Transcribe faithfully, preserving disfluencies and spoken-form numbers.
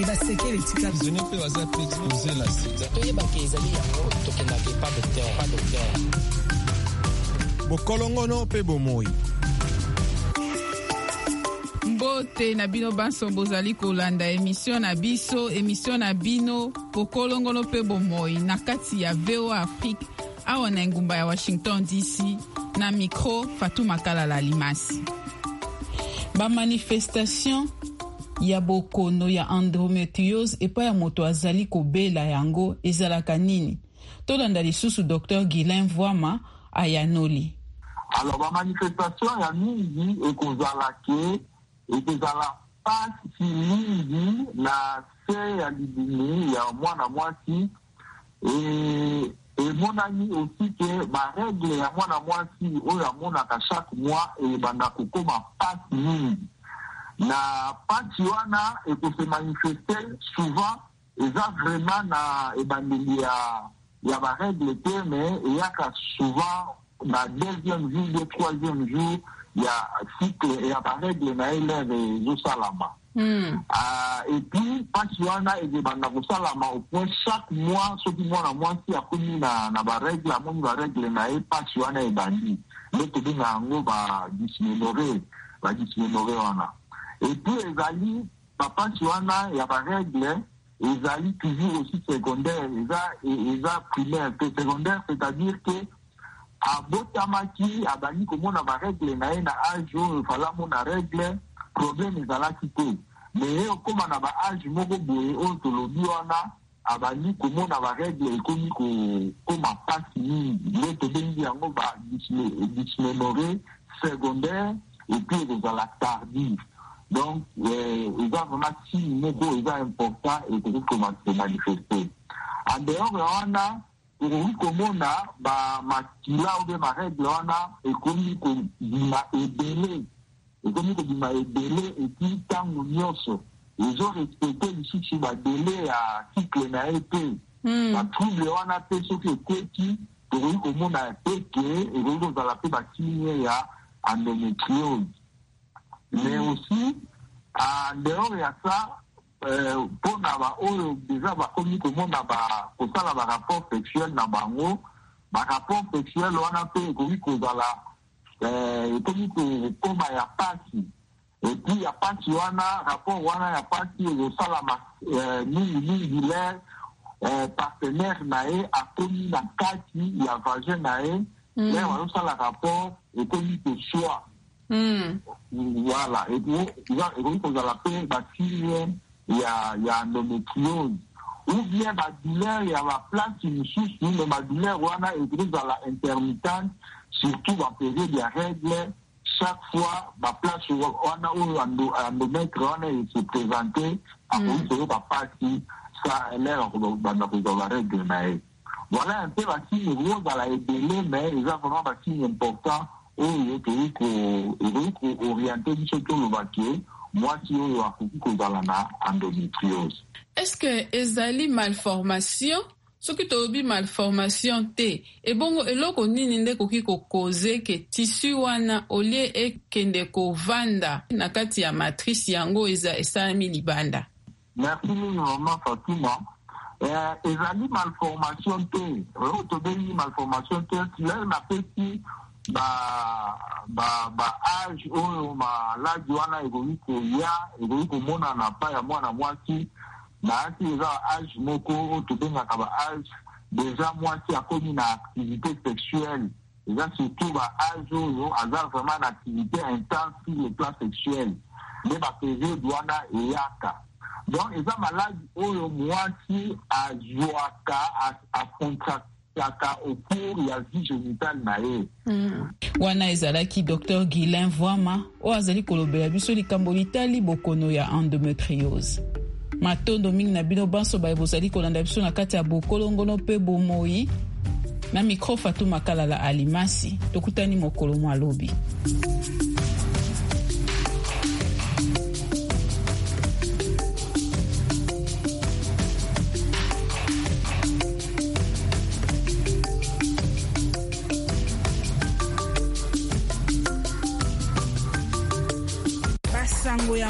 baseke letika prisonnier pe baza pe exposé la sida toyebaka ezali yango tokendaka pa docteur pa docteur bokolongono pe bomoi. Mbote na bino banso bozali kolanda émission na biso émission na bino bokolongono pe bomoi na kati ya V O A Afrique awa na ngumba ya Washington D C na micro Fatou Makala la Limasi. Ba manifestation ya bokono ya endométriose epa ya moto azali kobela yango ezalaka nini? Tolanda lisusu docteur Guylain Vuama ayanoli. Alors ba manifestation ya mingi ekozala ke ekozala pasi mingi na se ya libini ya mwana mwasi e emonani aussi ke baregle ya mwana mwasi oyo amonaka chaque mois ebanda kokoma pasi mingi na pasi wana ekose manifeste souvent eza vraiment na ebandeli ya ya baregle te mais eyaka souvent na deuxième jour de troisième jour ya cycle ya baregle na eleve ezosalama. Mm. Uh, et puis pasi wana ezebanda kosalama au point chaque mois soki mwana mwasi akomi na na baregle amoni baregle na ye pasi wana ebandi nde tobenga yango badysménorrhée badysménorrhée wana. Et puis ezali bapasi wana ya baregle ezali toujours aussi secondaire eza eza primaire pe secondaire, c'est-à-dire que abotamaki abandi komona baregle na ye na age oyo fala mona regle problème ezalaki te mais okoma na baage moko boye oyo tolobi wana abandi komona baregle ekomi kokoma pasi mingi nde tobengi yango badysménorrhée secondaire et puis ekozala tardive. Donc eza vraiment signe moko eza important ekoki komase manifeste. En dehors ya wana ekoki komona bamakila obe baregle wana ekomi kobima ebele ekomi kobima ebele eti ntango nyonso ezorespecte lisusu badele ya cycle na ye te batrouble wana mpe soki ekoti tokoki komona te ke ekoki kozala mpe basigne ya endométriose. Mais aussi en dehors ya ça mpona baoyo deja bakomi komona kosala barapport sexuel na bango barapport sexuel wana mpe ekoki kozala ekomi kokoma ya pasi epuis ya pasi wana rapport wana ya pasi ezosalama mingimingi le partenaire na ye akomi na kati ya vagin na ye le bazosala rapport ekomi koswa. Voilà, ekoki kozala mpe basigne ya ya endométriose ou bien badouleur ya baplace mosusu mais badouleur wana ekoki kozala intermittente surtout bapériode ya règle chaque fois baplace wana oyo endomètre wana ese présente akoki koyoka pasi sa elere banda kozala règle na ye. Voilà un peu basigne ekoki kozala ebele mais eza vraiment basigne important oyo ekoki kooriente biso toloba ke mwasi oyo akoki kozala na endométriose. Est-ce que ezali malformation? Soki tobi malformation te ebongo eloko nini nde koki kokoze ke tissu wana olie ekende kovanda na kati ya matrice yango eza esalami libanda? Merci maman Fatima. Eh, ezali malformation te oyo tobengi malformation te tila na peti ba ba ba age oyo maladi wana ekoki koya ekoki komonana pa ya mwana mwasi na ati eza age moko oyo tobengaka ba age deja mwasi akomi na activité sexuelle eza surtout ba age oyo aza vraiment na activité intense sur le plan sexuel nde baperiode wana eyaka. Donc eza maladi oyo mwasi azwaka acontracte kaka au cours ya vie génitale na ye. Mm. Wana ezalaki docteur Guylain Vuama o azali kolobela biso likambo litali bokono ya endométriose. Matondo mingi na bino banso baye bozali kolanda biso na kati ya bokolongono pe bomoi na micro Fatou Makala la Alimasi tokutani mokolo mwa lobi.